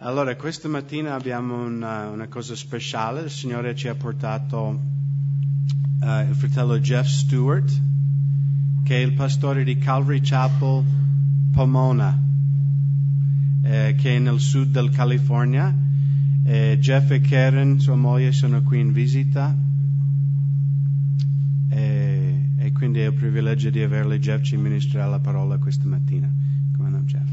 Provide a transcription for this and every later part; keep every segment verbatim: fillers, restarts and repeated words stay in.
Allora, questa mattina abbiamo una, una cosa speciale. Il Signore ci ha portato uh, il fratello Jeff Stewart, che è il pastore di Calvary Chapel, Pomona, eh, che è nel sud del California. Eh, Jeff e Karen, sua moglie, sono qui in visita. E, e quindi è un privilegio di averli. Jeff ci ministrerà la parola questa mattina. Come no, Jeff?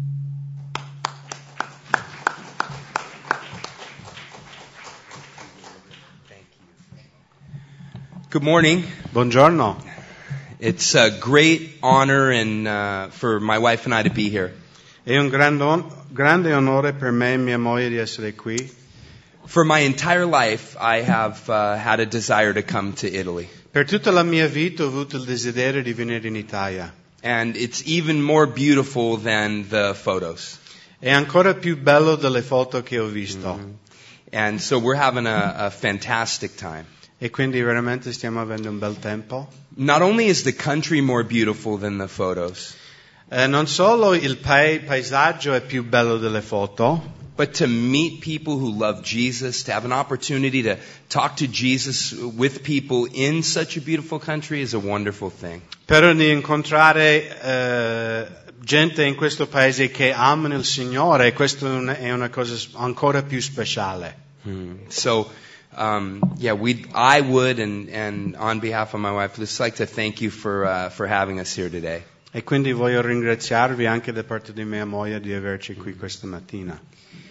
Good morning. Buongiorno. It's a great honor and uh, for my wife and I to be here. È un grande, on- grande onore per me e mia moglie di essere qui. For my entire life, I have uh, had a desire to come to Italy. Per tutta la mia vita ho avuto il desiderio di venire in Italia. And it's even more beautiful than the photos. È ancora più bello delle foto che ho visto. Mm-hmm. And so we're having a, a fantastic time. E quindi veramente stiamo avendo un bel tempo. Not only is the country more beautiful than the photos, Eh, non solo il pa- paesaggio è più bello delle foto, but to meet people who love Jesus, to have an opportunity to talk to Jesus with people in such a beautiful country is a wonderful thing. però di incontrare eh, gente in questo paese che amano il Signore, questo è una, è una cosa ancora più speciale. Hmm. So, um, yeah, we, I would, and, and on behalf of my wife, just like to thank you for uh, for having us here today. E quindi voglio ringraziarvi anche da parte di mia moglie di averci qui questa mattina.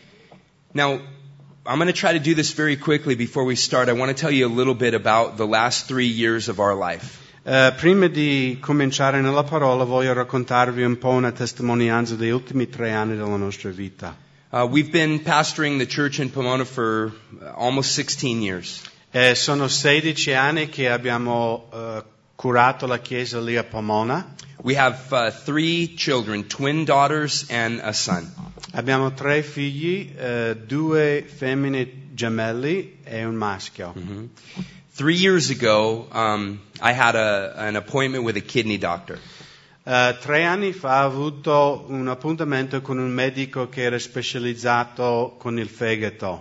Now, I'm going to try to do this very quickly before we start. I want to tell you a little bit about the last three years of our life. Uh, prima di cominciare nella parola voglio raccontarvi un po' una testimonianza degli ultimi tre anni della nostra vita. Uh, we've been pastoring the church in Pomona for almost sixteen years. Eh, sono sedici anni che abbiamo uh, curato la chiesa lì a Pomona. We have uh, three children, twin daughters and a son. Abbiamo tre figli, uh, due femmine gemelli e un maschio. Mm-hmm. Three years ago, um, I had a, an appointment with a kidney doctor. Uh, tre anni fa ho avuto un appuntamento con un medico che era specializzato con il fegato.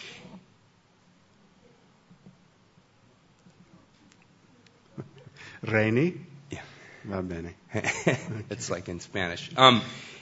Reni? Yeah. Va bene. It's like in Spanish. Um,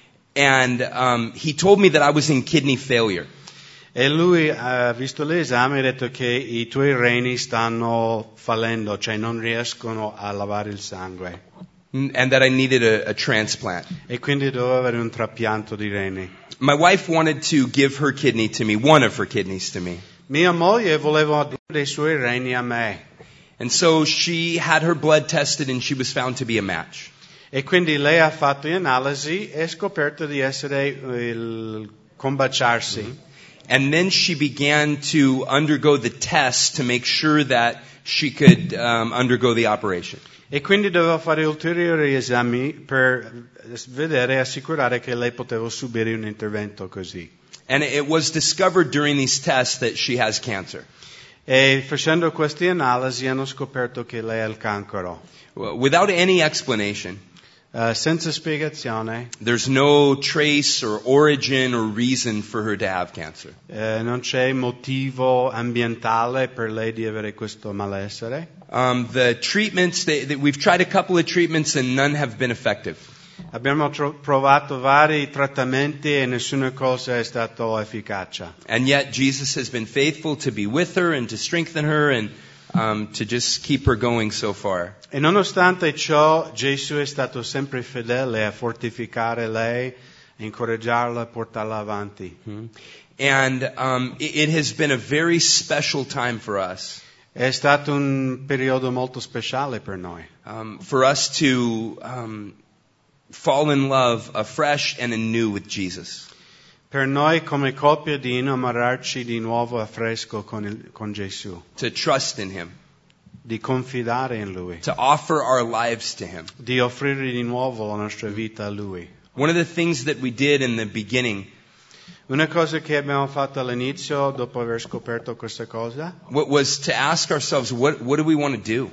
and um, he told me that I was in kidney failure. E lui ha visto l'esame e ha detto che i tuoi reni stanno fallendo, cioè non riescono a lavare il sangue. And that I needed a, a transplant. E quindi dovevo avere un trapianto di reni. My wife wanted to give her kidney to me, one of her kidneys to me. Mia moglie voleva dare dei suoi reni a me. And so she had her blood tested and she was found to be a match. E quindi lei ha fatto le analisi e ha scoperto di essere il combaciarsi. Mm-hmm. And then she began to undergo the test to make sure that she could um, undergo the operation. E quindi doveva fare ulteriori esami per vedere e assicurare che lei poteva subire un intervento così. And it was discovered during these tests that she has cancer. E facendo queste analisi hanno scoperto che lei ha il cancro. Without any explanation. Uh, senza spiegazione. There's no trace or origin or reason for her to have cancer. Uh, non c'è motivo ambientale per lei di avere questo malessere. Um, the treatments, that, that we've tried a couple of treatments and none have been effective. Abbiamo tro- provato vari trattamenti e nessuna cosa è stata efficace. And yet Jesus has been faithful to be with her and to strengthen her and um, to just keep her going so far. E nonostante ciò, Gesù è stato sempre fedele a fortificare lei, a incoraggiarla, a portarla avanti. Mm-hmm. And um, it, it has been a very special time for us. È stato un periodo molto speciale per noi. Um, for us to um, fall in love afresh and anew with Jesus. Per noi come coppia di innamorarci di nuovo a fresco con, il, con Gesù. To trust in Him. Di confidare in Lui. To offer our lives to Him. Di offrire di nuovo la nostra vita a Lui. One of the things that we did in the beginning. Una cosa che abbiamo fatto all'inizio, dopo aver scoperto questa cosa, was to ask ourselves, what, what do we want to do?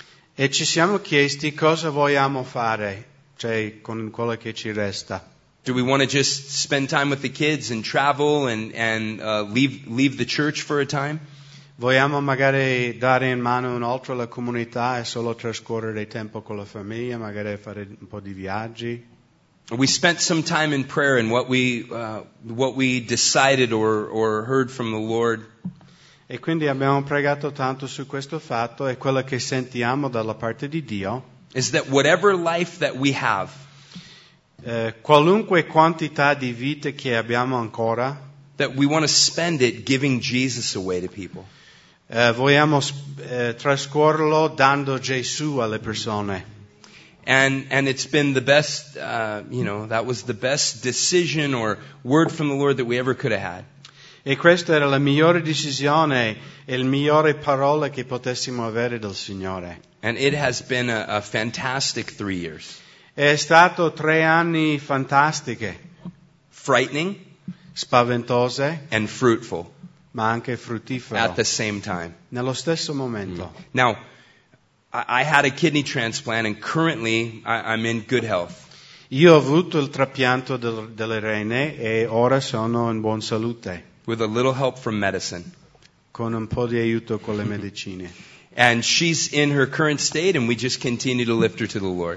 E ci siamo chiesti cosa vogliamo fare, cioè con quello che ci resta. Do we want to just spend time with the kids and travel and, and uh, leave, leave the church for a time? Vogliamo magari dare in mano un altro alla comunità e solo trascorrere tempo con la famiglia, magari fare un po' di viaggi. We spent some time in prayer and what we, uh, what we decided or, or heard from the Lord. E quindi abbiamo pregato tanto su questo fatto e quello che sentiamo dalla parte di Dio Is that whatever life that we have, eh, qualunque quantità di vite che abbiamo ancora, that we want to spend it giving Jesus away to people. eh, vogliamo eh, trascorrerlo dando Gesù alle persone. And and it's been the best, uh, you know, that was the best decision or word from the Lord that we ever could have had. E questa era la migliore decisione e la migliore parola che potessimo avere dal Signore. And it has been a, a fantastic three years. È stato tre anni fantastiche, Frightening spaventose, and fruitful ma anche fruttifere, at the same time. nello stesso momento. Now, I, I had a kidney transplant and currently I, I'm in good health. Io ho avuto il trapianto del, delle rene e ora sono in buona salute, With a little help from medicine. con un po' di aiuto con le medicine. And she's in her current state and we just continue to lift her to the Lord.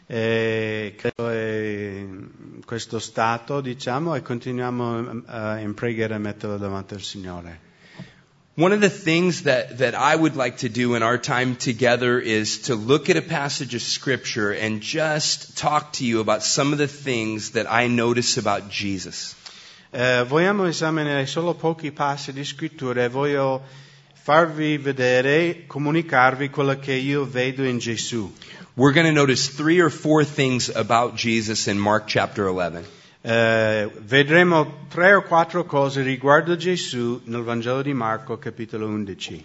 E credo è questo stato, diciamo, e continuiamo a, in preghiera a metterlo davanti al Signore. One of the things that, that I would like to do in our time together is to look at a passage of Scripture and just talk to you about some of the things that I notice about Jesus. Eh, vogliamo esaminare solo pochi passi di scrittura e voglio farvi vedere, comunicarvi quello che io vedo in Gesù. We're going to notice three or four things about Jesus in Mark chapter eleven. Eh, vedremo tre o quattro cose riguardo Gesù nel Vangelo di Marco, capitolo undici.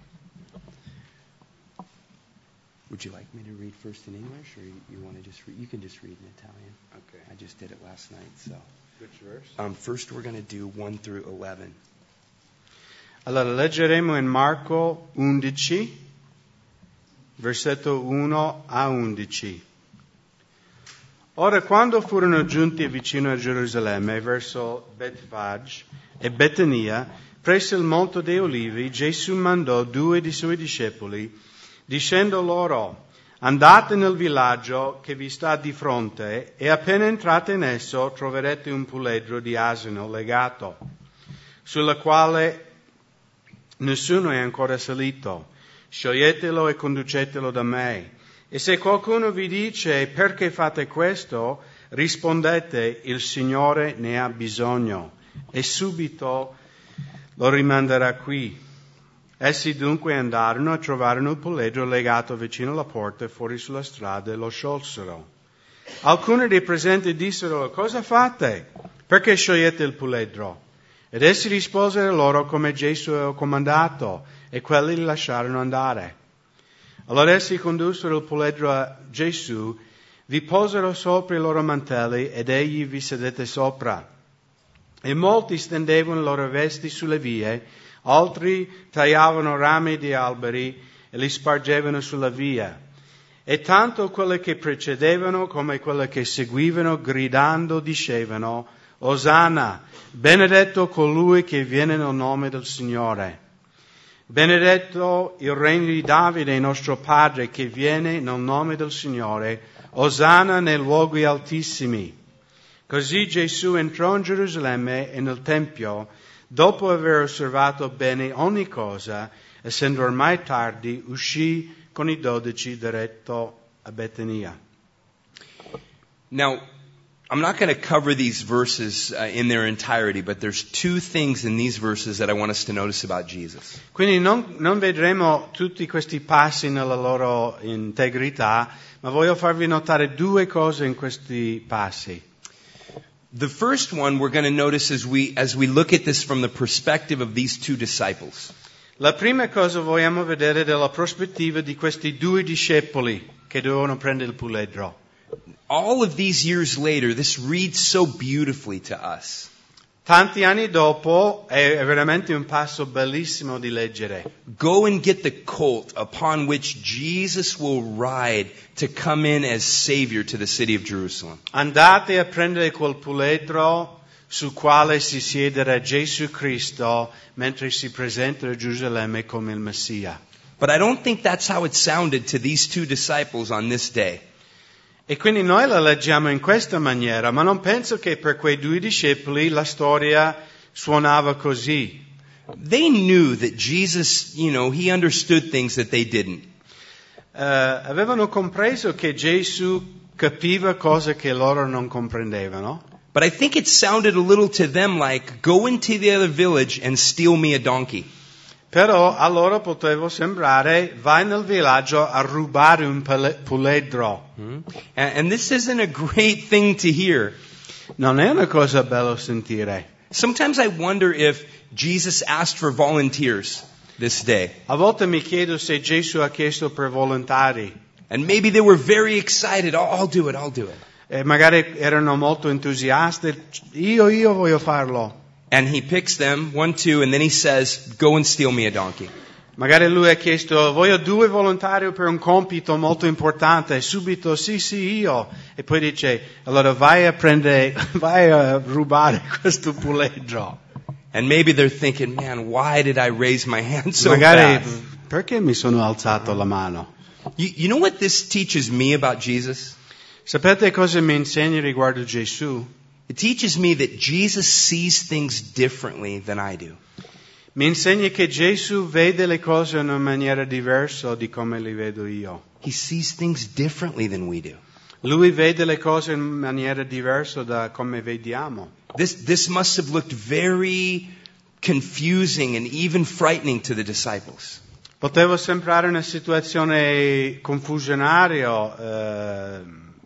Would you like me to read first in English or you, you want to just read? You can just read in Italian. Okay. I just did it last night, so. Which verse? Um, first we're going to do one through eleven. Allora, leggeremo in Marco undici, versetto uno a undici. Ora, quando furono giunti vicino a Gerusalemme, verso Betfage e Betania, presso il Monte dei Olivi, Gesù mandò due dei suoi discepoli, dicendo loro: andate nel villaggio che vi sta di fronte e appena entrate in esso troverete un puledro di asino legato, sulla quale nessuno è ancora salito. Scioglietelo e conducetelo da me. E se qualcuno vi dice: perché fate questo? Rispondete: il Signore ne ha bisogno e subito lo rimanderà qui. Essi dunque andarono e trovarono il puledro legato vicino alla porta fuori sulla strada e lo sciolsero. Alcuni dei presenti dissero: cosa fate? Perché sciogliete il puledro? Ed essi risposero loro come Gesù aveva comandato, e quelli li lasciarono andare. Allora essi condussero il puledro a Gesù, vi posero sopra i loro mantelli ed egli vi sedette sopra. E molti stendevano le loro vesti sulle vie, altri tagliavano rami di alberi e li spargevano sulla via. E tanto quelli che precedevano come quelli che seguivano, gridando, dicevano: Osanna, benedetto colui che viene nel nome del Signore. Benedetto il regno di Davide, nostro Padre, che viene nel nome del Signore. Osanna nei luoghi altissimi. Così Gesù entrò in Gerusalemme e nel Tempio, dopo aver osservato bene ogni cosa, essendo ormai tardi, uscì con i dodici diretto a Betania. Now, I'm not going to cover these verses uh, in their entirety, but there's two things in these verses that I want us to notice about Jesus. Quindi non, non vedremo tutti questi passi nella loro integrità, ma voglio farvi notare due cose in questi passi. The first one we're going to notice as we as we look at this from the perspective of these two disciples. La prima cosa vogliamo vedere dalla prospettiva di questi due discepoli che dovevano prendere il puledro. All of these years later, this reads so beautifully to us. Tanti anni dopo è veramente un passo bellissimo di leggere. Go and get the colt upon which Jesus will ride to come in as Savior to the city of Jerusalem. Andate a prendere quel puledro sul quale si siederà Gesù Cristo mentre si presenta a Gerusalemme come il Messia. But I don't think that's how it sounded to these two disciples on this day. E quindi noi la leggiamo in questa maniera, ma non penso che per quei due discepoli la storia suonava così. They knew that Jesus, you know, he understood things that they didn't. Uh, avevano compreso che Gesù capiva cose che loro non comprendevano. But I think it sounded a little to them like, go into the other village and steal me a donkey. Però a loro poteva sembrare, vai nel villaggio a rubare un puledro. Mm-hmm. And, and this isn't a great thing to hear. Non è una cosa bella sentire. Sometimes I wonder if Jesus asked for volunteers this day. A volte mi chiedo se Gesù ha chiesto per volontari. And maybe they were very excited. Oh, I'll do it, I'll do it. E magari erano molto entusiasti. Io, io voglio farlo. And he picks them, one, two, and then he says, go and steal me a donkey. Magari lui ha chiesto, voglio due volontari per un compito molto importante. E subito, sì, sì, io. E poi dice, allora vai a prendere, vai a rubare questo puledro. And maybe they're thinking, man, why did I raise my hand so Magari, fast? perché mi sono alzato la mano? You, you know what this teaches me about Jesus? Sapete cosa mi insegna riguardo Gesù? It teaches me that Jesus sees things differently than I do. Mi insegna che Gesù vede le cose in una maniera diversa di come le vedo io. He sees things differently than we do. Lui vede le cose in maniera diversa da come vediamo. This, this must have looked very confusing and even frightening to the disciples. Poteva sembrare una situazione confusionaria, eh,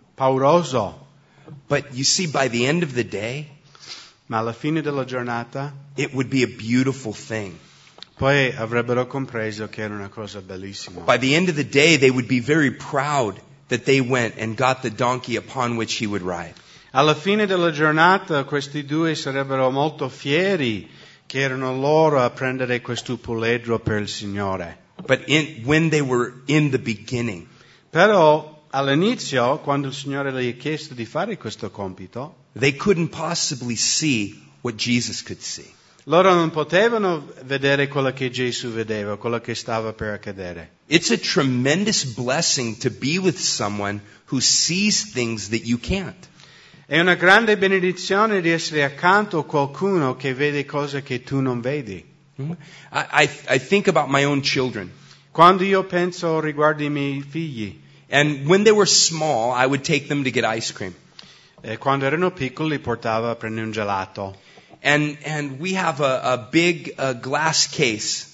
pauroso. But you see, by the end of the day, Ma alla fine della giornata, it would be a beautiful thing. poi avrebbero compreso che era una cosa bellissima. By the end of the day, they would be very proud that they went and got the donkey upon which he would ride. Alla fine della giornata, questi due sarebbero molto fieri che erano loro a prendere questo puledro per il Signore. But in, when they were in the beginning, Però all'inizio, quando il Signore gli ha chiesto di fare questo compito, they couldn't possibly see what Jesus could see. loro non potevano vedere quello che Gesù vedeva, quello che stava per accadere. It's a tremendous blessing to be with someone who sees things that you can't. È una grande benedizione di essere accanto a qualcuno che vede cose che tu non vedi. I, I, I think about my own children. Quando io penso riguardo i miei figli, And when they were small, I would take them to get ice cream. eh, quando erano piccoli li portavo a prendere un gelato. And, and we have a, a big uh, glass case.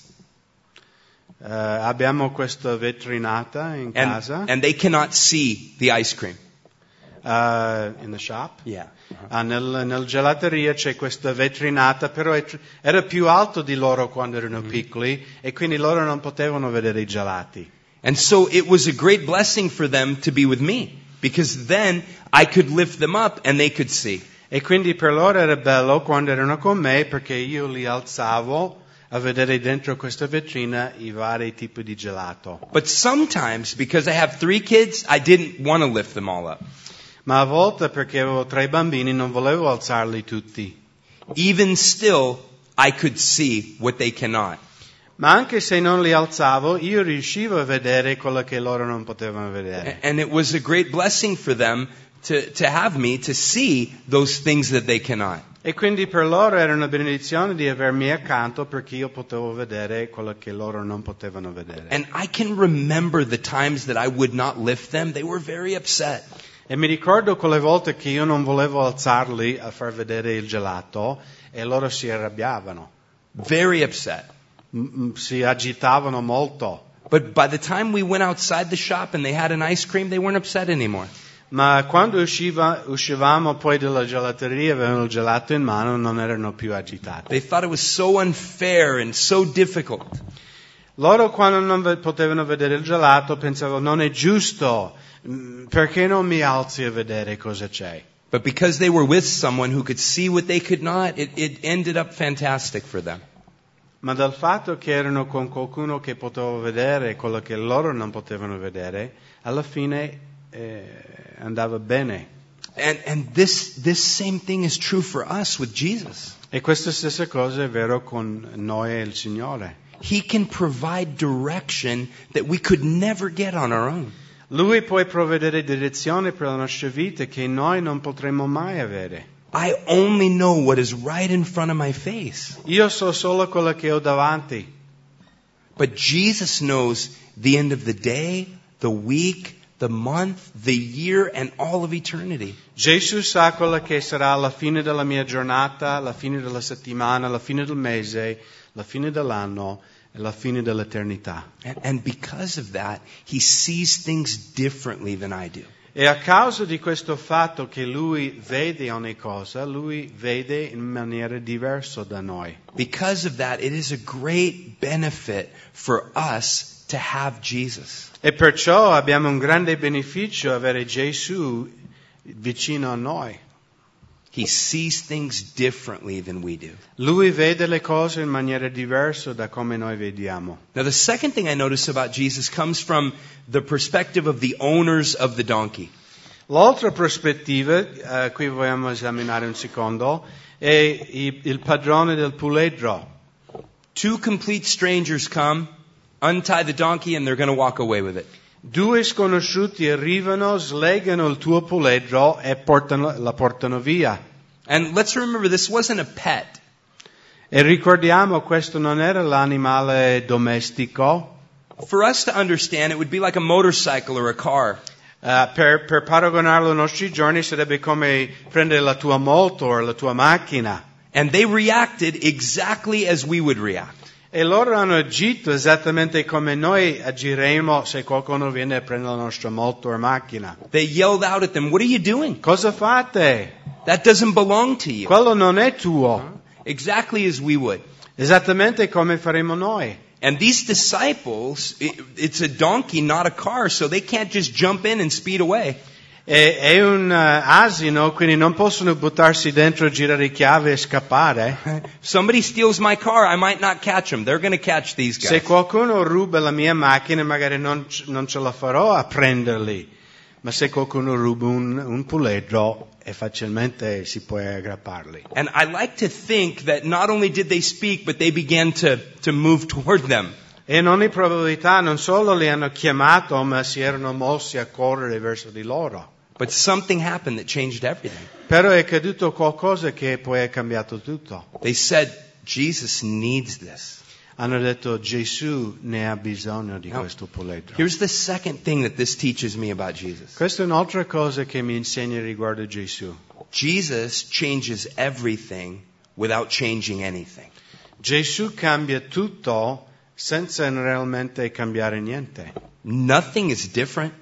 Uh, abbiamo questa vetrinata in And, casa, and they cannot see the ice cream. uh, in the shop. Yeah. Ah, nel, nel gelateria c'è questa vetrinata, però è, era più alto di loro quando erano piccoli e quindi loro non potevano vedere i gelati. And so it was a great blessing for them to be with me, because then I could lift them up and they could see. E quindi per loro era bello quando erano con me perché io li alzavo a vedere dentro questa vetrina i vari tipi di gelato. But sometimes, because I have three kids, I didn't want to lift them all up. Ma a volte perché avevo tre bambini non volevo alzarli tutti. Even still, I could see what they cannot. Ma anche se non li alzavo, io riuscivo a vedere quello che loro non potevano vedere. And it was a great blessing for them to, to have me to see those things that they cannot. E quindi per loro era una benedizione di avermi accanto perché io potevo vedere quello che loro non potevano vedere. And I can remember the times that I would not lift them. They were very upset. E mi ricordo quelle volte che io non volevo alzarli a far vedere il gelato e loro si arrabbiavano, Very upset. M- si agitavano molto. But by the time we went outside the shop and they had an ice cream, they weren't upset anymore. Ma quando usciva, uscivamo poi dalla gelateria, avevano il gelato in mano, non erano più agitati. They thought it was so unfair and so difficult. Loro quando non ve- potevano vedere il gelato pensavano non è giusto, mm, perché non mi alzi a vedere cosa c'è? But because they were with someone who could see what they could not, it, it ended up fantastic for them. Ma dal fatto che erano con qualcuno che poteva vedere quello che loro non potevano vedere, alla fine eh, andava bene. And, and this, this same thing is true for us with Jesus. E questa stessa cosa è vero con noi e il Signore. He can provide direction that we could never get on our own. Lui può provvedere direzione per la nostra vita che noi non potremo mai avere. I only know what is right in front of my face. Io so solo quello che ho davanti. But Jesus knows the end of the day, the week, the month, the year, and all of eternity. Gesù sa quello che sarà la fine della mia giornata, la fine della settimana, la fine del mese, la fine dell'anno e la fine dell'eternità. And, and because of that, He sees things differently than I do. E a causa di questo fatto che Lui vede ogni cosa, Lui vede in maniera diversa da noi. Because of that, it is a great benefit for us to have Jesus. E perciò abbiamo un grande beneficio avere Gesù vicino a noi. He sees things differently than we do. Lui vede le cose in maniera diversa da come noi vediamo. Now, the second thing I notice about Jesus comes from the perspective of the owners of the donkey. L'altra prospettiva, uh, qui vogliamo esaminare un secondo, è il, il padrone del puledro. Two complete strangers come, untie the donkey, and they're going to walk away with it. Due sconosciuti arrivano, slegano il tuo puledro e portano, la portano via. And let's remember, this wasn't a pet. E ricordiamo, questo non era l'animale domestico. For us to understand, it would be like a motorcycle or a car. Uh, per, per paragonarlo ai nostri giorni sarebbe come prendere la tua moto o la tua macchina. And they reacted exactly as we would react. E loro hanno agito esattamente come noi agiremo se qualcuno viene a prendere la nostra moto o macchina. They yelled out at them, "What are you doing? Cosa fate? That doesn't belong to you." Quello non è tuo. Exactly as we would. Esattamente come faremo noi. And these disciples, it, it's a donkey, not a car, so they can't just jump in and speed away. E, è un uh, asino, quindi non possono buttarsi dentro, girare chiave e scappare. Somebody steals my car, I might not catch them. They're going to catch these guys. Se qualcuno ruba la mia macchina, magari non, non ce la farò a prenderli. Ma se qualcuno ruba un, un puledro, e facilmente si può aggrapparli. And I like to think that not only did they speak, but they began to, to move toward them. E in ogni probabilità non solo li hanno chiamato, ma si erano mossi a correre verso di loro. But something happened that changed everything. Però è accaduto qualcosa che poi ha cambiato tutto. They said, Jesus needs this. Hanno detto, Gesù ne ha bisogno di Now, questo puledro. Here's the second thing that this teaches me about Jesus. Questa è un'altra cosa che mi insegna riguardo Gesù. Jesus changes everything without changing anything. Gesù cambia tutto senza realmente cambiare niente. Nothing is different.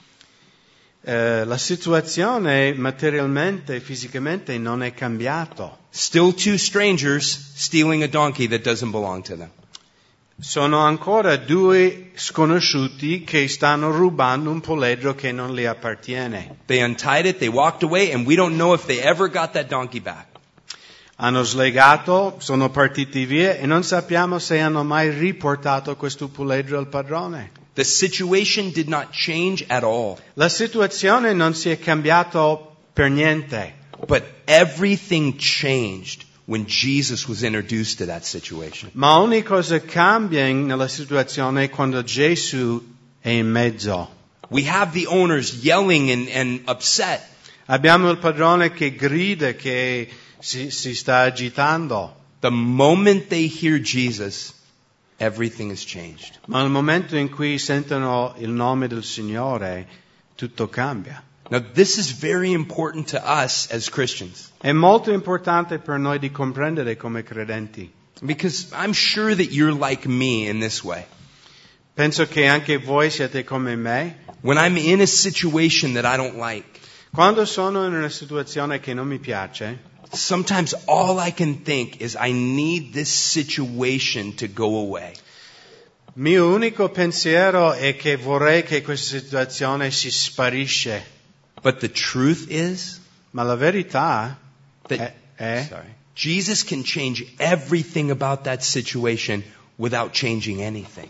Eh, la situazione materialmente e fisicamente non è cambiato. Still two strangers stealing a donkey that doesn't belong to them. Sono ancora due sconosciuti che stanno rubando un puledro che non gli appartiene. They untied it, they walked away, and we don't know if they ever got that donkey back. Hanno slegato, sono partiti via e non sappiamo se hanno mai riportato questo puledro al padrone. The situation did not change at all. La situazione non si è cambiata per niente. But everything changed when Jesus was introduced to that situation. Ma ogni cosa cambia nella situazione quando Gesù è in mezzo. We have the owners yelling and, and upset. Abbiamo il padrone che grida, che si, si sta agitando. The moment they hear Jesus, everything has changed. Ma nel momento in cui sentono il nome del Signore, tutto cambia. Now, this is very important to us as Christians. È molto importante per noi di comprendere come credenti. Because I'm sure that you're like me in this way. Penso che anche voi siete come me. When I'm in a situation that I don't like, Quando sono in una situazione che non mi piace, sometimes all I can think is I need this situation to go away. mio unico pensiero è che vorrei che questa situazione si sparisce. But the truth is, Ma la verità That, è, è sorry. Jesus can change everything about that situation without changing anything.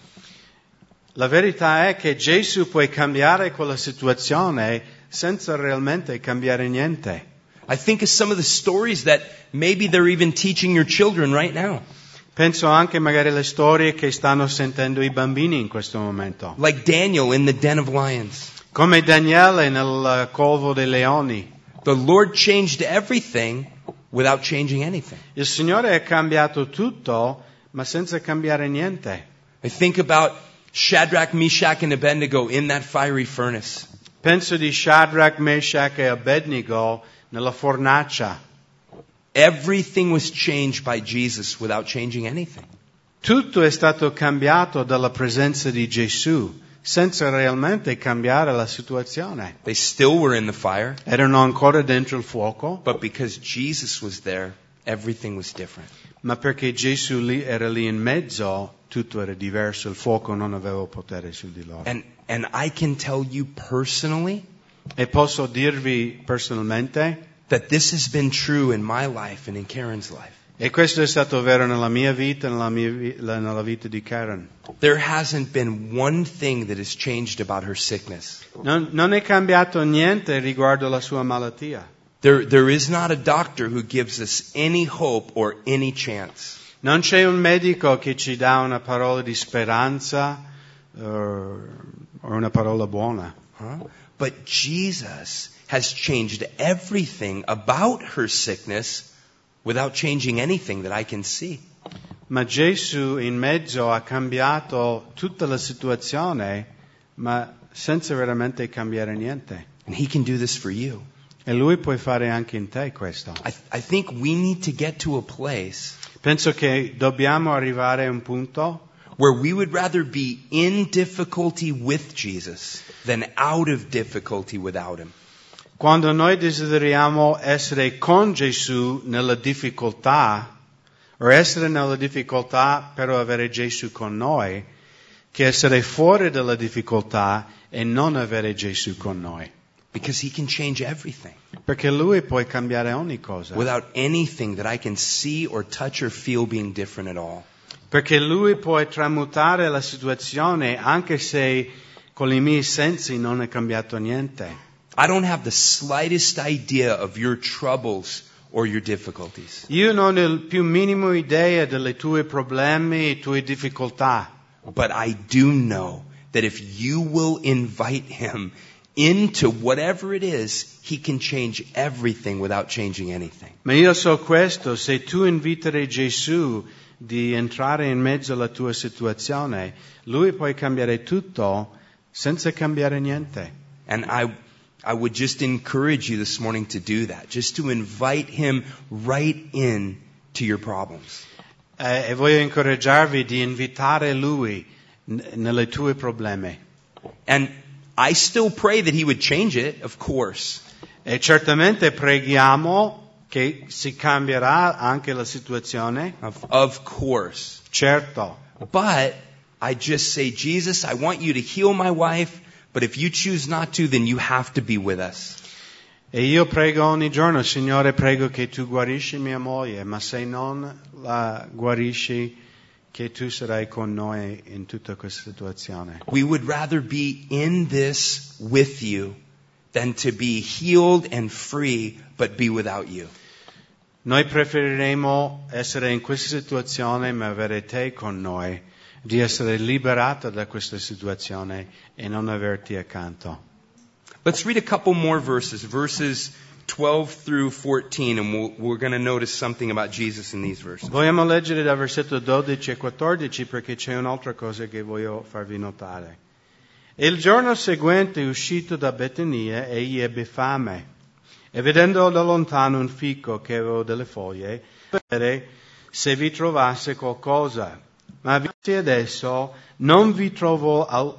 La verità è che Gesù può cambiare quella situazione senza realmente cambiare niente. I think of some of the stories that maybe they're even teaching your children right now. Penso anche magari alle storie che stanno sentendo i bambini in questo momento. Like Daniel in the den of lions. Come Daniele nel covo dei leoni. The Lord changed everything without changing anything. Il Signore ha cambiato tutto, ma senza cambiare niente. I think about Shadrach, Meshach, and Abednego in that fiery furnace. Penso di Shadrach, Meshach e Abednego nella fornacia. Everything was changed by Jesus without changing anything. Tutto è stato cambiato dalla presenza di Gesù, senza realmente cambiare la situazione. They still were in the fire, Erano ancora dentro il fuoco, but because Jesus was there, everything was different. ma perché Gesù lì era lì in mezzo, tutto era diverso, il fuoco non aveva potere su di loro. And and I can tell you personally E posso dirvi personalmente, that this has been true in my life and in Karen's life. e questo è stato vero nella mia vita e nella, mia vi- nella vita di Karen. There hasn't been one thing that has changed about her sickness. Non, non è cambiato niente riguardo la sua malattia. There there is not a doctor who gives us any hope or any chance. Non c'è un medico che ci dà una parola di speranza uh, o una parola buona. Huh? But Jesus has changed everything about her sickness without changing anything that I can see. Ma Gesù in mezzo ha cambiato tutta la situazione, ma senza veramente cambiare niente. And he can do this for you. E Lui può fare anche in te questo. I, I think we need to get to a place Penso che dobbiamo arrivare a un punto where we would rather be in difficulty with Jesus than out of difficulty without him. quando noi desideriamo essere con Gesù nella difficoltà, o essere nella difficoltà però avere Gesù con noi, che essere fuori dalla difficoltà e non avere Gesù con noi. Because he can change everything Perché Lui può cambiare ogni cosa. without anything that I can see or touch or feel being different at all. Perché Lui può tramutare la situazione anche se con i miei sensi non è cambiato niente. I don't have the slightest idea of your troubles or your difficulties. Io non ho il più minimo idea delle tue problemi e tue difficoltà. But I do know that if you will invite him into whatever it is, he can change everything without changing anything. Ma io so questo, se tu inviterai Gesù di entrare in mezzo alla tua situazione, Lui può cambiare tutto senza cambiare niente. And I I would just encourage you this morning to do that, just to invite him right in to your problems. Eh, e voglio incoraggiarvi di invitare Lui n- nelle tue problemi. And I still pray that he would change it, of course. E certamente preghiamo che si cambierà anche la situazione, Of, of course. certo. But I just say, Jesus, I want you to heal my wife, but if you choose not to, then you have to be with us. E io prego ogni giorno, Signore, prego che tu guarisci mia moglie, ma se non la guarisci, che tu sarai con noi in tutta questa situazione. We would rather be in this with you than to be healed and free, but be without you. Noi preferiremo essere in questa situazione, ma avere te con noi, di essere liberata da questa situazione e non averti accanto. Let's read a couple more verses, verses twelve through fourteen, and we'll, we're going to notice something about Jesus in these verses. Vogliamo leggere dal versetto dodici e quattordici perché c'è un'altra cosa che voglio farvi notare. E il giorno seguente, uscito da Betania, egli ebbe fame. E vedendo da lontano un fico che aveva delle foglie, per vedere se vi trovasse qualcosa. Ma visti adesso, non vi trovo al-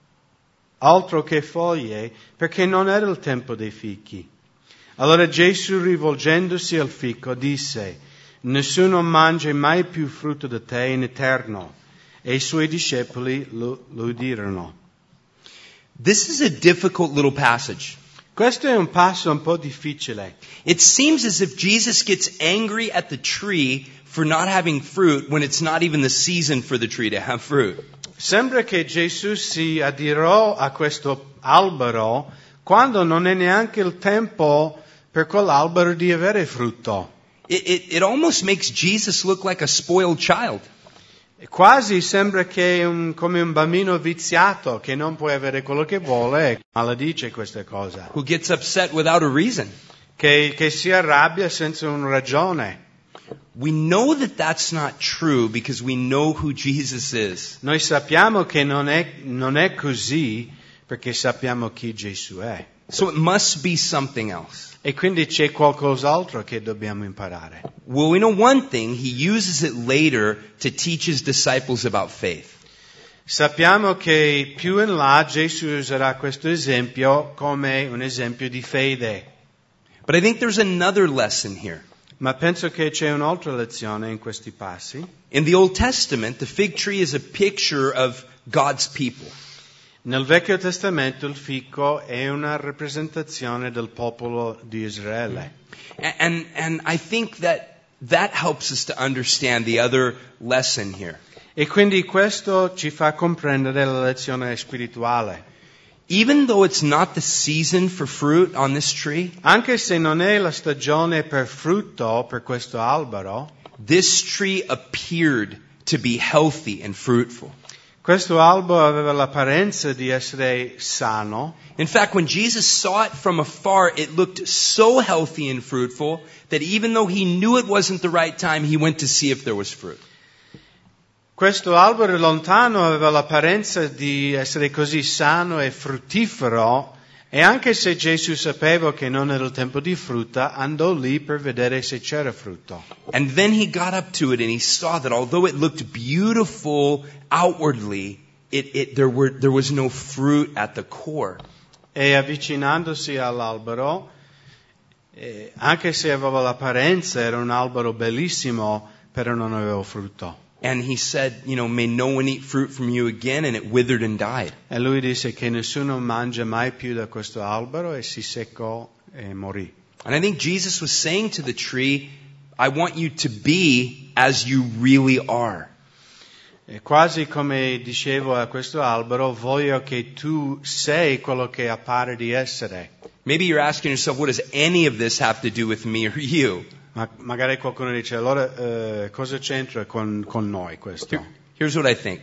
altro che foglie, perché non era il tempo dei fichi. Allora Gesù, rivolgendosi al fico, disse: nessuno mangi mai più frutto da te in eterno. E i suoi discepoli lo, lo udirono. This is a difficult little passage. Questo è un passo un po' difficile. It seems as if Jesus gets angry at the tree for not having fruit when it's not even the season for the tree to have fruit. Sembra che Gesù si adirò a questo albero quando non è neanche il tempo per quell'albero di avere frutto. It, it, it almost makes Jesus look like a spoiled child. E quasi sembra che è un, come un bambino viziato che non può avere quello che vuole e maledice queste cose. Who gets upset without a reason. Che, che si arrabbia senza una ragione. We know that that's not true because we know who Jesus is. Noi sappiamo che non è, non è così perché sappiamo chi Gesù è. So it must be something else. E quindi c'è qualcos'altro che dobbiamo imparare. Well, we know one thing. He uses it later to teach his disciples about faith. Sappiamo che più in là Gesù userà questo esempio come un esempio di fede. But I think there's another lesson here. Ma penso che c'è un'altra lezione in questi passi. In the Old Testament, the fig tree is a picture of God's people. Nel Vecchio Testamento il fico è una rappresentazione del popolo di Israele. And, and I think that that helps us to understand the other lesson here. E quindi questo ci fa comprendere la lezione spirituale. Even though it's not the season for fruit on this tree, Anche se non è la stagione per frutto per questo albero, this tree appeared to be healthy and fruitful. questo albero aveva l'apparenza di essere sano. In fact, when Jesus saw it from afar, it looked so healthy and fruitful that even though he knew it wasn't the right time, he went to see if there was fruit. Questo albero lontano aveva l'apparenza di essere così sano e fruttifero, e anche se Gesù sapeva che non era il tempo di frutta, andò lì per vedere se c'era frutto. And then he got up to it and he saw that although it looked beautiful outwardly, it, it, there, were, there was no fruit at the core. E avvicinandosi all'albero, eh, anche se aveva l'apparenza, era un albero bellissimo, però non aveva frutto. And he said, you know, may no one eat fruit from you again, and it withered and died. E lui disse che nessuno mangia mai più da questo albero, e si seccò e morì. And I think Jesus was saying to the tree, I want you to be as you really are. E quasi come dicevo a questo albero, voglio che tu sei quello che appare di essere. Maybe you're asking yourself, what does any of this have to do with me or you? Ma magari qualcuno dice, allora eh, cosa c'entra con, con noi questo? Here, here's what I think.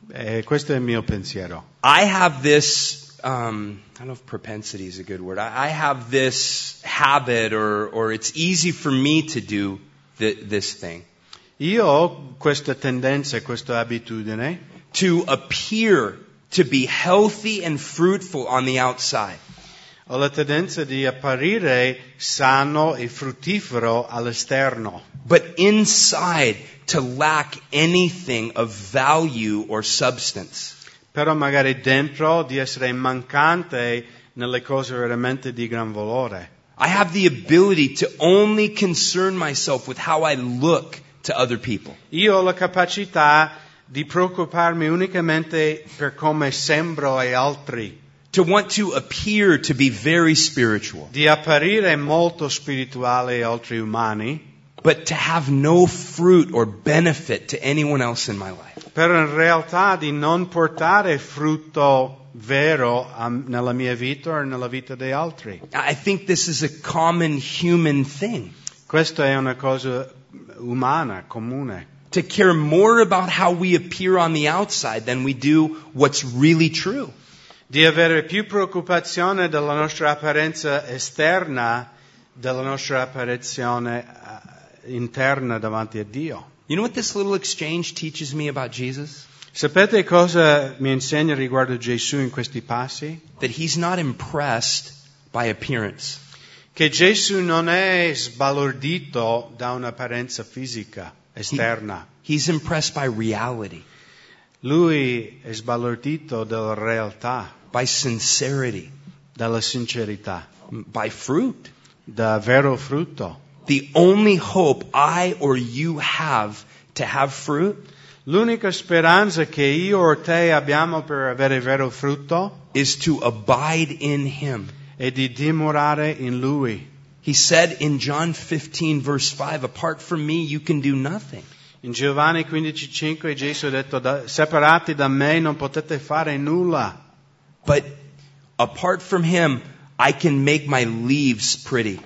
E questo è il mio pensiero. I have this, um, I don't know if propensity is a good word. I, I have this habit, or, or it's easy for me to do th- this thing. Io ho questa tendenza, questa abitudine, To appear to be healthy and fruitful on the outside. ho la tendenza di apparire sano e fruttifero all'esterno, But inside to lack anything of value or substance. però magari dentro di essere mancante nelle cose veramente di gran valore. I have the ability to only concern myself with how I look to other people. Io ho la capacità di preoccuparmi unicamente per come sembro agli altri, To want to appear to be very spiritual, di apparire molto spirituale agli altri umani, but to have no fruit or benefit to anyone else in my life. però in realtà di non portare frutto vero a- nella mia vita o nella vita degli altri. I think this is a common human thing. Questa è una cosa umana, comune. To care more about how we appear on the outside than we do what's really true. Di avere più preoccupazione della nostra apparenza esterna della nostra apparizione eh, interna davanti a Dio. You know what this little exchange teaches me about Jesus? Sapete cosa mi insegna riguardo Gesù in questi passi? That he's not impressed by appearance. Che Gesù non è sbalordito da un'apparenza fisica esterna. He's impressed by reality, Lui è sbalordito dalla realtà, by sincerity, dalla sincerità, by fruit. da vero frutto. The only hope I or you have to have fruit L'unica speranza che io o te abbiamo per avere vero frutto is to abide in him. e di dimorare in Lui. He said in John fifteen verse five, apart from me you can do nothing. In Giovanni quindici cinque Gesù ha detto, da, separati da me non potete fare nulla. But apart from him, I can make my leaves pretty.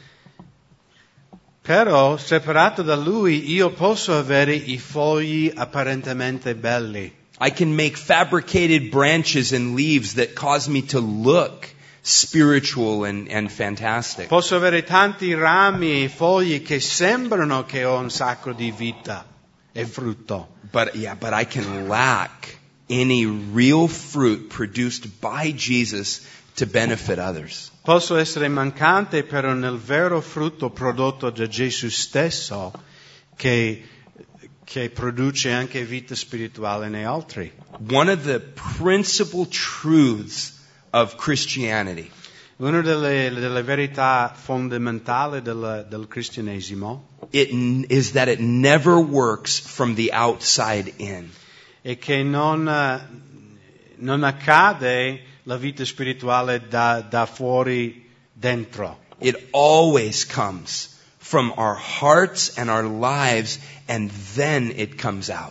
Però, separato da Lui, io posso avere i fogli apparentemente belli. I can make fabricated branches and leaves that cause me to look spiritual and, and fantastic. Posso avere tanti rami e fogli che sembrano che ho un sacco di vita e frutto. But yeah, but I can lack any real fruit produced by Jesus to benefit others. Posso essere mancante però nel vero frutto prodotto da Gesù stesso che, che produce anche vita spirituale nei altri. One of the principal truths of Christianity Una delle, delle verità fondamentali del, del cristianesimo it is that it never works from the outside in. è che non, non accade la vita spirituale da, da fuori dentro. It always comes from our hearts and our lives, and then it comes out.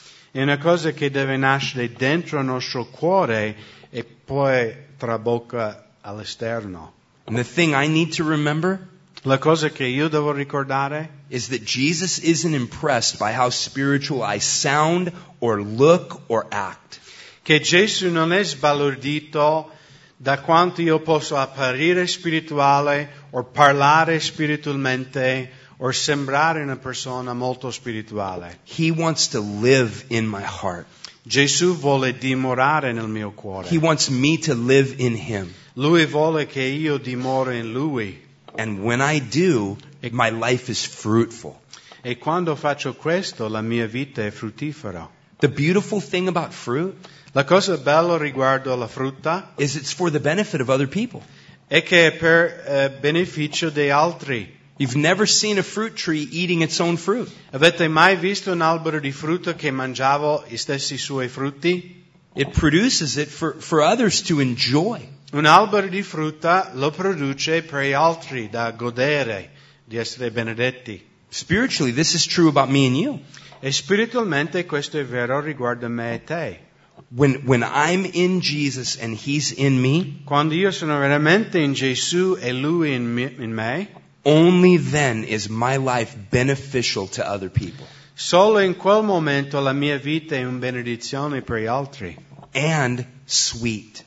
È una cosa che deve nascere dentro il nostro cuore e poi trabocca all'esterno. And the thing I need to remember La cosa che io devo ricordare is that Jesus isn't impressed by how spiritual I sound or look or act. che Gesù non è sbalordito da quanto io posso apparire spirituale o parlare spiritualmente o sembrare una persona molto spirituale. He wants to live in my heart. Gesù vuole dimorare nel mio cuore. He wants me to live in Him. Lui vuole che io dimori in Lui. And when I do, my life is fruitful. E quando faccio questo, la mia vita è fruttifera. The beautiful thing about fruit La cosa bella riguardo alla frutta is it's for the benefit of other people. è che è per eh, beneficio degli altri. You've never seen a fruit tree eating its own fruit. Avete mai visto un albero di frutta che mangiava gli stessi suoi frutti? It produces it for, for others to enjoy. Un albero di frutta lo produce per gli altri da godere, di essere benedetti. Spiritually, this is true about me and you. E spiritualmente questo è vero riguardo me e te. When, when I'm in Jesus and He's in me, Quando io sono veramente in Gesù e Lui in me, in me, only then is my life beneficial to other people. solo in quel momento la mia vita è una benedizione per gli altri. And sweet.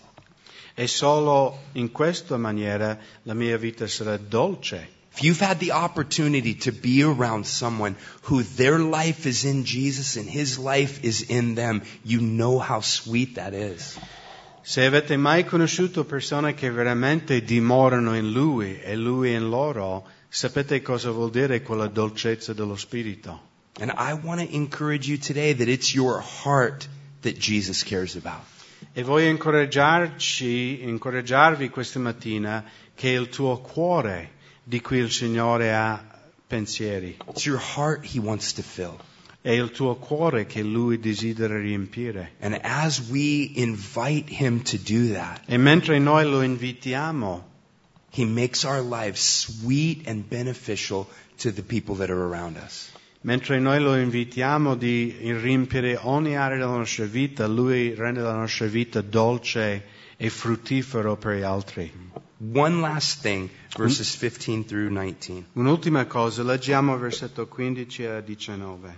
E solo in questa maniera la mia vita sarà dolce. If you've had the opportunity to be around someone who their life is in Jesus and His life is in them, you know how sweet that is. Se avete mai conosciuto persone che veramente dimorano in Lui e Lui in loro, sapete cosa vuol dire quella dolcezza dello Spirito. And I want to encourage you today that it's your heart that Jesus cares about. E voglio incoraggiarci, incoraggiarvi questa mattina che è il tuo cuore di cui il Signore ha pensieri. It's your heart He wants to fill. È il tuo cuore che Lui desidera riempire. And as we invite Him to do that, E mentre noi lo invitiamo, He makes our lives sweet and beneficial to the people that are around us. mentre noi lo invitiamo di riempire ogni area della nostra vita, Lui rende la nostra vita dolce e fruttifero per gli altri. One last thing, verses fifteen through nineteen. Un'ultima cosa, leggiamo versetto quindici a diciannove.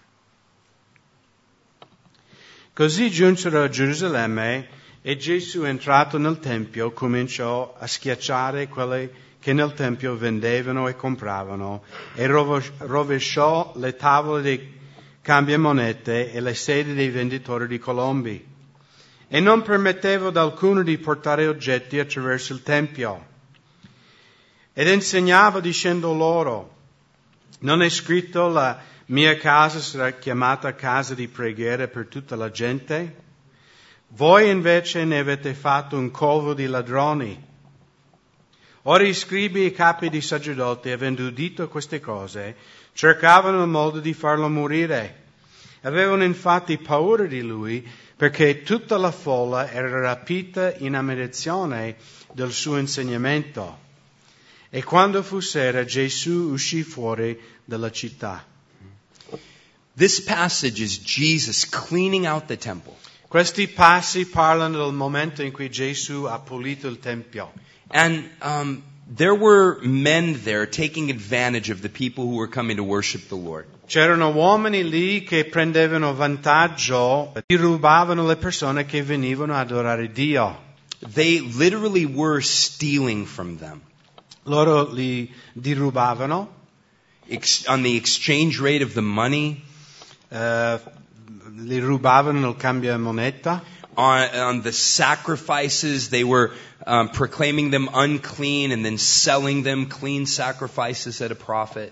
Così giunsero a Gerusalemme e Gesù, entrato nel Tempio, cominciò a schiacciare quelli che nel Tempio vendevano e compravano e rovesciò le tavole dei cambiamonete e le sedie dei venditori di colombi. E non permetteva ad alcuno di portare oggetti attraverso il Tempio. Ed insegnava dicendo loro, non è scritto la mia casa sarà chiamata casa di preghiera per tutta la gente? Voi invece ne avete fatto un covo di ladroni. Ora i scribi e i capi di sacerdoti, avendo udito queste cose, cercavano il modo di farlo morire. Avevano infatti paura di lui, perché tutta la folla era rapita in ammirazione del suo insegnamento. E quando fu sera, Gesù uscì fuori dalla città. This passage is Jesus cleaning out the temple. Questi passi parlano del momento in cui Gesù ha pulito il Tempio. And um, there were men there taking advantage of the people who were coming to worship the Lord. C'erano uomini lì che prendevano vantaggio, e rubavano le persone che venivano ad adorare Dio. They literally were stealing from them. Loro li dirubavano. Ex- on the exchange rate of the money. Uh, li rubavano il cambio moneta. On, on the sacrifices, they were um, proclaiming them unclean and then selling them clean sacrifices at a profit.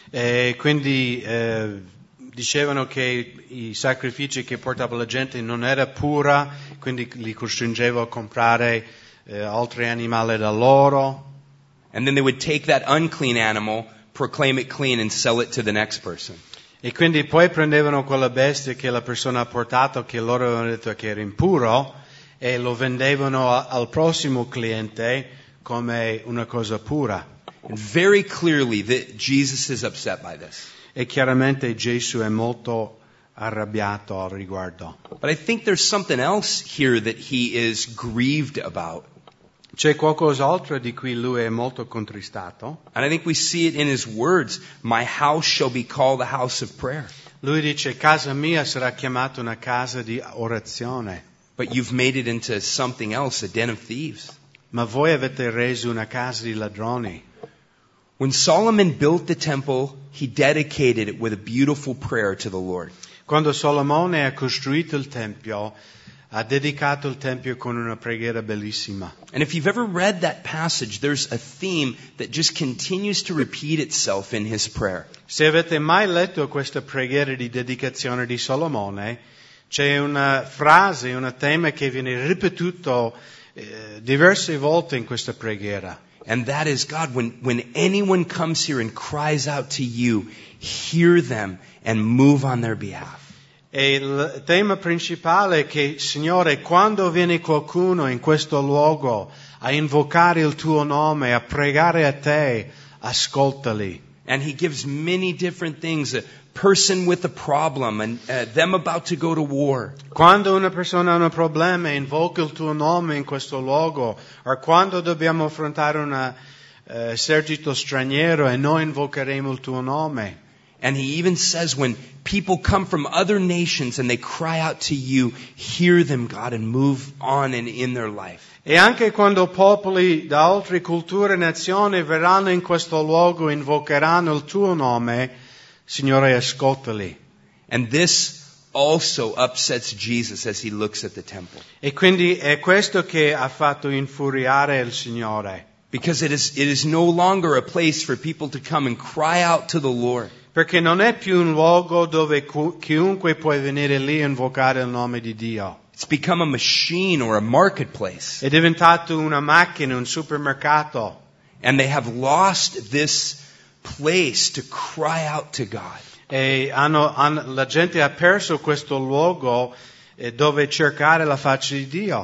E quindi eh, dicevano che i sacrifici che portava la gente non era pura, quindi li costringevo a comprare eh, altri animali da loro. And then they would take that unclean animal, proclaim it clean, and sell it to the next person. E quindi poi prendevano quella bestia che la persona ha portato, che loro avevano detto che era impuro, e lo vendevano a, al prossimo cliente come una cosa pura. And very clearly that Jesus is upset by this. E chiaramente Gesù è molto arrabbiato al riguardo. But I think there's something else here that he is grieved about. C'è qualcos'altro di cui lui è molto contristato. And I think we see it in his words, my house shall be called a house of prayer. Lui dice, casa mia sarà chiamata una casa di orazione. But you've made it into something else, a den of thieves. Ma voi avete reso una casa di ladroni. When Solomon built the temple, he dedicated it with a beautiful prayer to the Lord. Quando Solomone ha costruito il Tempio, ha dedicato il Tempio con una preghiera bellissima. And if you've ever read that passage, there's a theme that just continues to repeat itself in his prayer. Se avete mai letto questa preghiera di dedicazione di Solomone, c'è una frase, un tema che viene ripetuto eh, diverse volte in questa preghiera. And that is, God, when, when anyone comes here and cries out to you, hear them and move on their behalf. E il tema principale è che, Signore, quando viene qualcuno in questo luogo a invocare il tuo nome, a pregare a te, ascoltali. And he gives many different things, a person with a problem and uh, them about to go to war. Quando una persona ha un problema e invoca il tuo nome in questo luogo, o quando dobbiamo affrontare un uh, esercito straniero e noi invocheremo il tuo nome. And he even says when people come from other nations and they cry out to you, hear them, God, and move on in, in their life. E anche quando popoli da altre culture e nazioni verranno in questo luogo e invocheranno il tuo nome, Signore, ascoltali. And this also upsets Jesus as he looks at the temple. E quindi è questo che ha fatto infuriare il Signore. Because it is, it is no longer a place for people to come and cry out to the Lord. Perché non è più un luogo dove chiunque può venire lì e invocare il nome di Dio. It's become a machine or a marketplace. È diventato una macchina, un supermercato. And they have lost this place to cry out to God. E hanno, hanno, la gente ha perso questo luogo eh, dove cercare la faccia di Dio.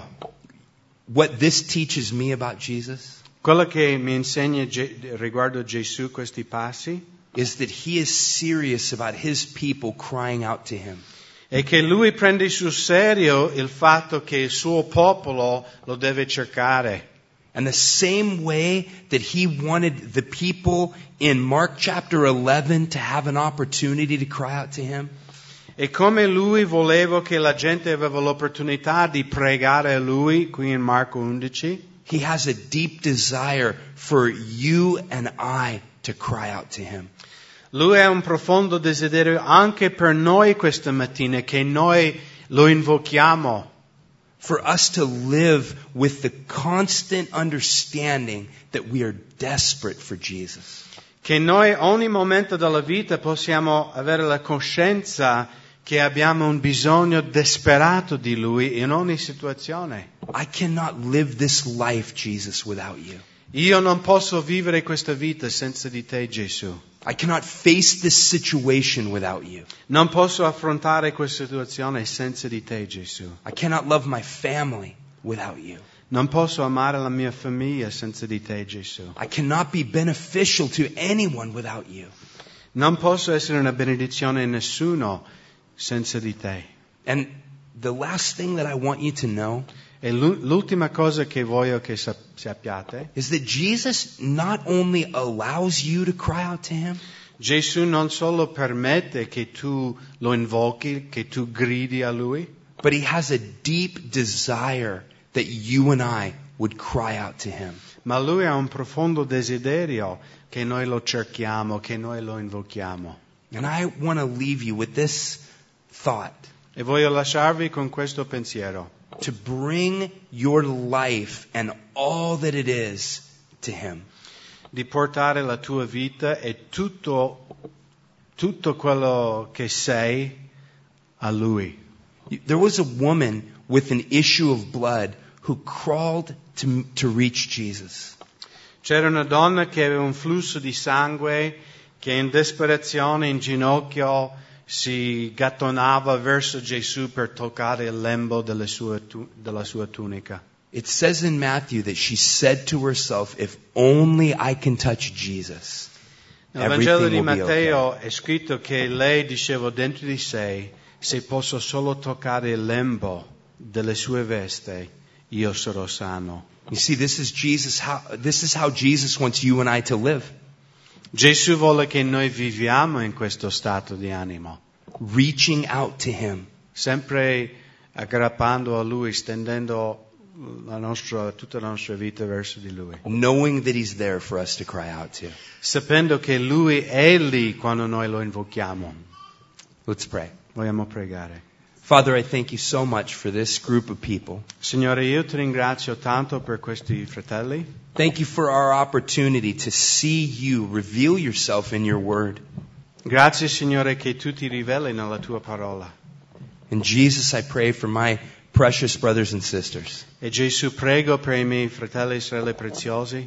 What this teaches me about Jesus Quello che mi insegna Ge- riguardo Gesù questi passi is that he is serious about his people crying out to him. è che lui prende sul serio il fatto che il suo popolo lo deve cercare. And the same way that he wanted the people in Mark chapter eleven to have an opportunity to cry out to him, E come lui voleva che la gente aveva l'opportunità di pregare a lui, qui in Marco undici, he has a deep desire for you and I to cry out to him. Lui ha un profondo desiderio anche per noi questa mattina, che noi lo invochiamo. For us to live with the constant understanding that we are desperate for Jesus. Che noi ogni momento della vita possiamo avere la coscienza che abbiamo un bisogno disperato di Lui in ogni situazione. I cannot live this life, Jesus, without you. Io non posso vivere questa vita senza di te, Gesù. I cannot face this situation without you. Non posso affrontare questa situazione senza di te, Gesù. I cannot love my family without you. Non posso amare la mia famiglia senza di te, Gesù. I cannot be beneficial to anyone without you. Non posso essere una benedizione a nessuno senza di te. And the last thing that I want you to know E l'ultima cosa che voglio che sappiate is that Jesus not only allows you to cry out to him, Gesù non solo permette che tu lo invochi, che tu gridi a Lui, but he has a deep desire that you and I would cry out to him. ma Lui ha un profondo desiderio che noi lo cerchiamo, che noi lo invochiamo. And I want to leave you with this thought. E voglio lasciarvi con questo pensiero. To bring your life and all that it is to him. Di portare la tua vita e tutto, tutto quello che sei a Lui. There was a woman with an issue of blood who crawled to, to reach Jesus. C'era una donna che aveva un flusso di sangue che in disperazione, in ginocchio, si gattonava verso Gesù per toccare il lembo della sua, tu, della sua tunica. It says in Matthew that she said to herself, if only I can touch Jesus, Nel Vangelo di everything will be Matteo okay. è scritto che lei diceva dentro di sé, se posso solo toccare il lembo delle sue vesti, io sarò sano. You see, this is Jesus. How, this is how Jesus wants you and I to live. Gesù vuole che noi viviamo in questo stato di animo, Reaching out to him. sempre aggrappando a Lui, stendendo la nostra, tutta la nostra vita verso di Lui, Knowing that he's there for us to cry out to. sapendo che Lui è lì quando noi lo invochiamo. Let's pray. Vogliamo pregare. Father, I thank you so much for this group of people. Signore, io ti ringrazio tanto per questi fratelli. Thank you for our opportunity to see you reveal yourself in your word. Grazie, Signore, che tu ti riveli nella tua parola. And Jesus, I pray for my precious brothers and sisters. E Gesù, prego per i miei fratelli e sorelle preziosi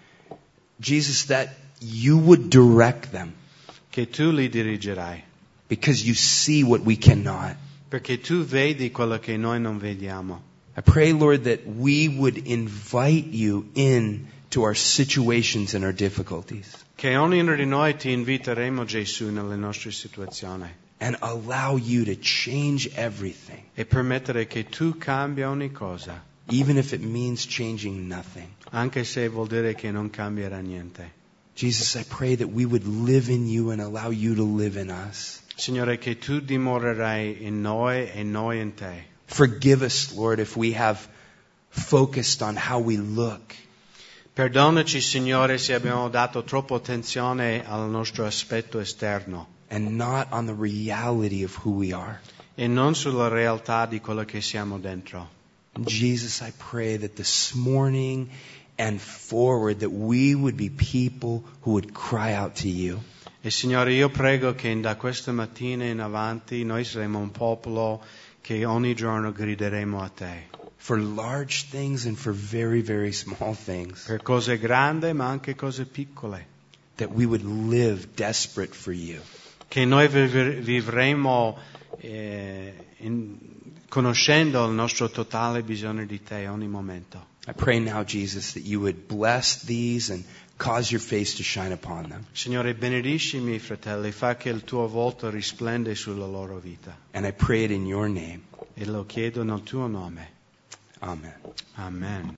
Jesus, that you would direct them che tu li dirigerai, because you see what we cannot. perché tu vedi quello che noi non vediamo. I pray, Lord, that we would invite you in to our situations and our difficulties Che ognuno di noi ti inviteremo, Gesù, nelle nostre situazioni and allow you to change everything, e permettere che tu cambi ogni cosa, even if it means changing nothing. anche se vuol dire che non cambierà niente. Jesus, I pray that we would live in you and allow you to live in us. Signore, che tu dimorerai in noi e noi in te. Forgive us, Lord, if we have focused on how we look Perdonaci, Signore, se abbiamo dato troppo attenzione al nostro aspetto esterno and not on the reality of who we are. e non sulla realtà di quello che siamo dentro. Jesus, I pray that this morning and forward that we would be people who would cry out to you. E Signore, io prego che da questa mattina in avanti noi saremo un popolo che ogni giorno grideremo a te. For large things and for very, very small things. Per cose grandi ma anche cose piccole. That we would live desperate for you. Che noi viv- vivremo eh, in, conoscendo il nostro totale bisogno di te ogni momento. I pray now, Jesus, that you would bless these and cause your face to shine upon them. Signore, benedici i miei fratelli, fa che il tuo volto risplende sulla loro vita. And I pray it in your name. E lo chiedo nel tuo nome. Amen. Amen.